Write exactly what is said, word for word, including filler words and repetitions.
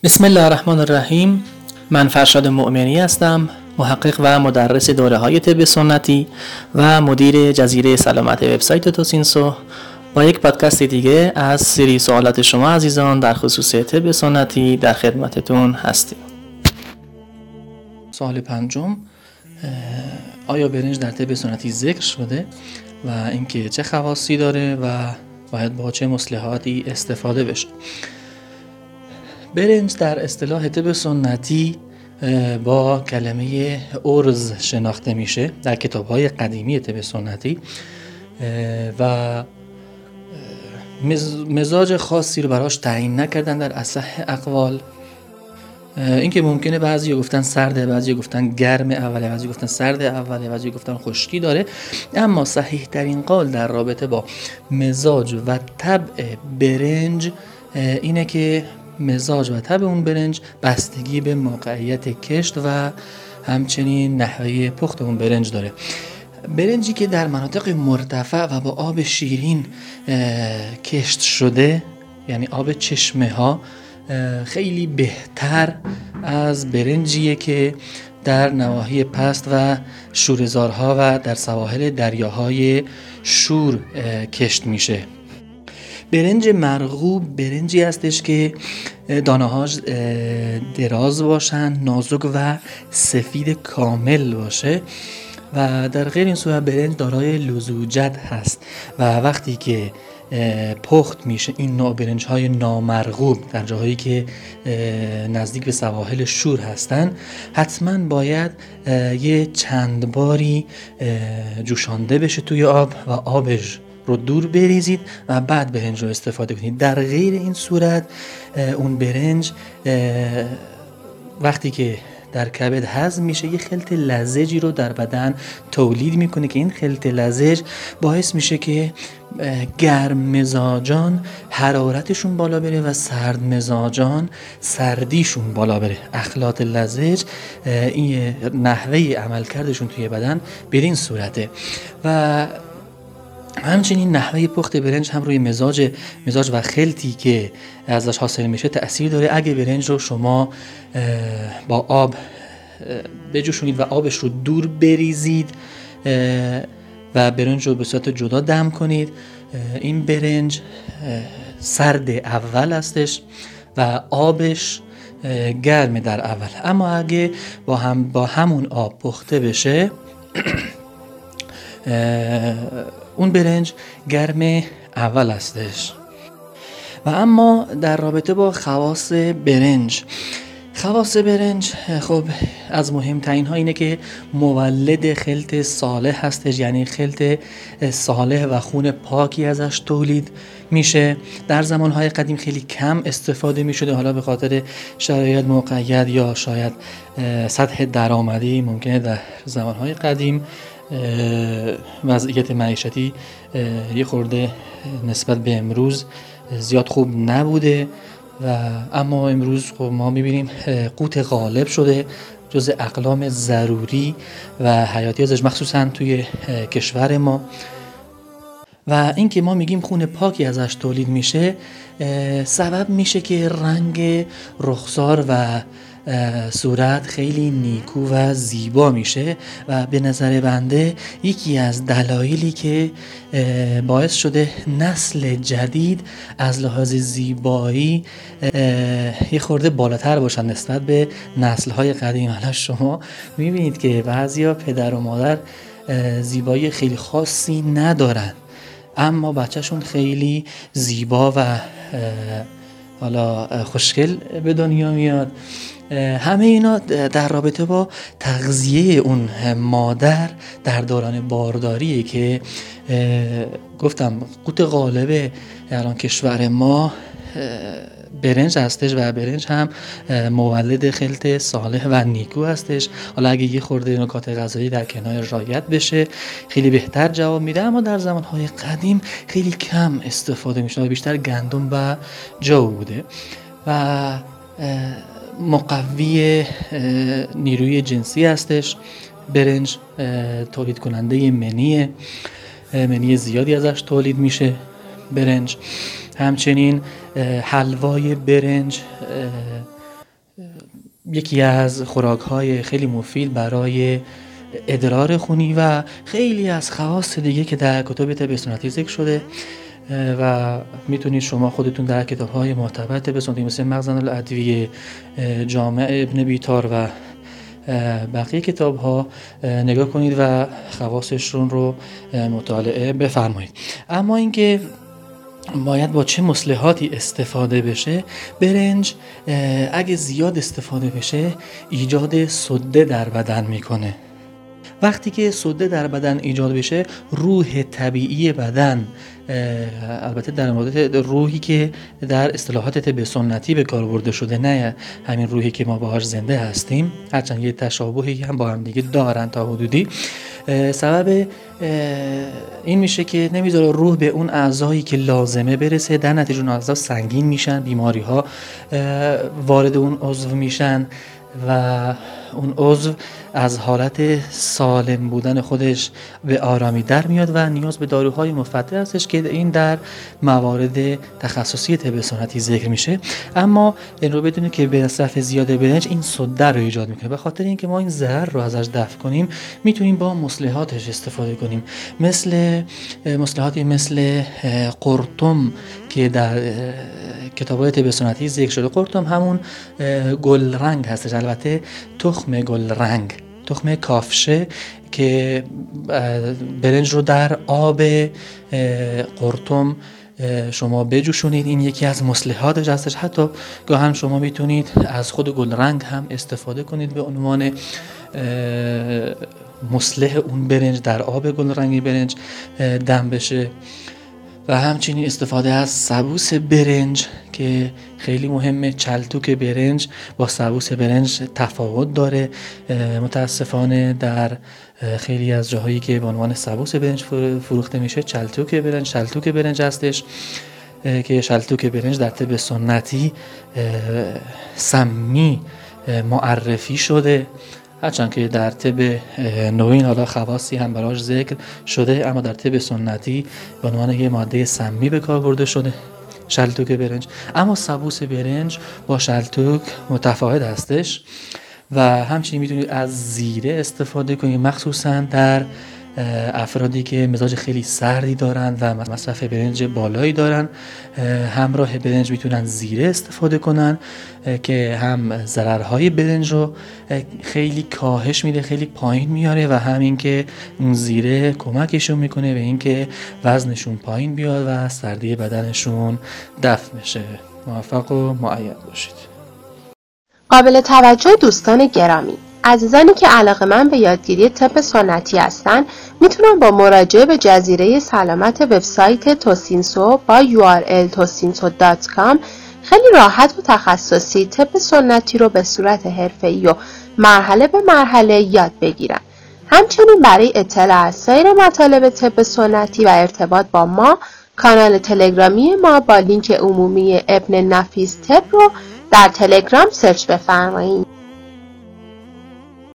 بسم الله الرحمن الرحیم. من فرشاد مؤمنی هستم، محقق و مدرس دوره‌های طب سنتی و مدیر جزیره سلامت وبسایت توسینسو. با یک پادکست دیگه از سری سوالات شما عزیزان در خصوص طب سنتی در خدمتتون هستیم. سوال پنجم، آیا برنج در طب سنتی ذکر شده و اینکه چه خواصی داره و باید با چه مصلحاتی استفاده بشه؟ برنج در اصطلاح طب سنتی با کلمه ارز شناخته میشه در کتاب‌های قدیمی طب سنتی و مزاج خاصی رو براش تعیین نکردن در اصح اقوال. اینکه ممکنه بعضی گفتن سرده، بعضی گفتن گرم اوله، بعضی گفتن سرد اوله، بعضی گفتن خشکی داره، اما صحیح ترین قول در رابطه با مزاج و طبع برنج اینه که مزاج و طبع اون برنج بستگی به موقعیت کشت و همچنین نحوه پخت اون برنج داره. برنجی که در مناطق مرتفع و با آب شیرین کشت شده، یعنی آب چشمه ها، خیلی بهتر از برنجیه که در نواحی پست و شوره‌زارها و در سواحل دریاهای شور کشت میشه. برنج مرغوب برنجی هستش که دانه‌هاش دراز باشن، نازک و سفید کامل باشه و در غیر این صورت برنج دارای لزوجت هست و وقتی که پخت میشه این نوع برنج های نامرغوب در جاهایی که نزدیک به سواحل شور هستن، حتما باید یه چند باری جوشانده بشه توی آب و آبش رو دور بریزید و بعد برنج رو استفاده کنید. در غیر این صورت اون برنج وقتی که در کبد هضم میشه یه خلط لزجی رو در بدن تولید میکنه که این خلط لزج باعث میشه که گرم مزاجان حرارتشون بالا بره و سرد مزاجان سردیشون بالا بره. اخلاط لزج این نحوه عملکردشون توی بدن به این صورته و همچنین نحوه پخت برنج هم روی مزاج مزاج و خلطی که ازش حاصل میشه تأثیر داره. اگه برنج رو شما با آب بجوشونید و آبش رو دور بریزید و برنج رو به صورت جدا دم کنید، این برنج سرد اول هستش و آبش گرم در اول. اما اگه با هم با همون آب پخته بشه اون برنج گرم اول هستش. و اما در رابطه با خواص برنج، خواص برنج خب از مهمترین ها اینه که مولد خلط صالح هستش، یعنی خلط صالح و خون پاکی ازش تولید میشه. در زمانهای قدیم خیلی کم استفاده میشده، حالا به خاطر شرایط موقعیت یا شاید سطح درآمدی ممکنه در زمانهای قدیم وضعیت معیشتی یه خورده نسبت به امروز زیاد خوب نبوده و اما امروز خب ما میبینیم قوت غالب شده، جز اقلام ضروری و حیاتی ازش مخصوصا توی کشور ما. و این که ما میگیم خون پاکی ازش تولید میشه سبب میشه که رنگ رخسار و صورت خیلی نیکو و زیبا میشه و به نظر بنده یکی از دلایلی که باعث شده نسل جدید از لحاظ زیبایی یه خورده بالاتر باشن نسبت به نسل‌های قدیم. حالا شما میبینید که بعضیا پدر و مادر زیبایی خیلی خاصی ندارن اما بچهشون خیلی زیبا و حالا خوشگل به دنیا میاد. همه اینا در رابطه با تغذیه اون مادر در دوران بارداریه که گفتم قوت غالب الان کشور ما برنج هستش و برنج هم مولد خلط صالح و نیکو هستش. حالا اگه یه خورده نکات غذایی در کنار رعایت بشه خیلی بهتر جواب میده، اما در زمانهای قدیم خیلی کم استفاده میشه، بیشتر گندم و جو بوده و مقوی نیروی جنسی هستش. برنج تولید کننده منیه، منی زیادی ازش تولید میشه برنج. همچنین حلوای برنج یکی از خوراک‌های خیلی مفید برای ادرار خونی و خیلی از خواص دیگه که در کتب طب سنتی ذکر شده و میتونید شما خودتون در کتاب‌های معتبر طب سنتی مثل مخزن الادویه، جامع ابن بیطار و بقیه کتاب‌ها نگاه کنید و خواصشون رو مطالعه بفرمایید. اما اینکه باید با چه مصلحاتی استفاده بشه، برنج اگه زیاد استفاده بشه ایجاد سده در بدن میکنه. وقتی که سده در بدن ایجاد بشه، روح طبیعی بدن، البته در مورد روحی که در اصطلاحات طب سنتی به کار برده شده، نه همین روحی که ما باهاش زنده هستیم، هرچند یه تشابهی هم با هم دیگه دارن تا حدودی، سبب این میشه که نمیذاره روح به اون اعضایی که لازمه برسه، در نتیجه اون اعضا سنگین میشن، بیماری ها وارد اون عضو میشن و اون عضو از حالت سالم بودن خودش به آرامی در میاد و نیاز به داروهای مفدی هستش که این در موارد تخصصی طب سنتی ذکر میشه. اما این رو بدونید که به مصرف زیاد برنج این سده رو ایجاد میکنه. به خاطر اینکه ما این زهر رو ازش دفع کنیم، میتونیم با مصلحاتش استفاده کنیم، مثل مصلحاتی مثل قرطم که در کتاب‌های طب سنتی ذکر شده. قرطم همون گل رنگ هستش، البته تخم گل رنگ، تخم کافشه که برنج رو در آب قرطم شما بجوشونید، این یکی از مصلحاتش هستش. حتی گاهن شما میتونید از خود گل رنگ هم استفاده کنید به عنوان مصلح اون برنج، در آب گل رنگی برنج دم بشه. و همچنین استفاده از سبوس برنج که خیلی مهمه. چلتوک برنج با سبوس برنج تفاوت داره، متاسفانه در خیلی از جاهایی که به عنوان سبوس برنج فروخته میشه چلتوک برنج چلتوک برنج هستش که شلتوک برنج در طب سنتی سمی معرفی شده، هرچند که در طب نوین حالا خواصی هم براش ذکر شده، اما در طب سنتی به عنوان یه ماده سمی به کار برده شده شلتوک برنج. اما سبوس برنج با شلتوک متفاوت هستش و همچنین میتونید از زیره استفاده کنید، مخصوصا در افرادی که مزاج خیلی سردی دارن و مصرف برنج بالایی دارن. همراه برنج میتونن زیره استفاده کنن که هم ضررهای برنج رو خیلی کاهش میده، خیلی پایین میاره و همین که اون زیره کمکشون میکنه به این که وزنشون پایین بیاد و سردی بدنشون دفع بشه. موفق و مؤید باشید. قابل توجه دوستان گرامی، عزیزانی که علاقه‌مند به یادگیری طب سنتی هستند میتونن با مراجعه به جزیره سلامت وبسایت توسینسو با یو آر ال توسینسو دات کام خیلی راحت و تخصصی طب سنتی رو به صورت حرفه‌ای و مرحله به مرحله یاد بگیرن. همچنین برای اطلاع از سایر مطالب طب سنتی و ارتباط با ما، کانال تلگرامی ما با لینک عمومی ابن نفیس طب رو در تلگرام سرچ بفرمایید.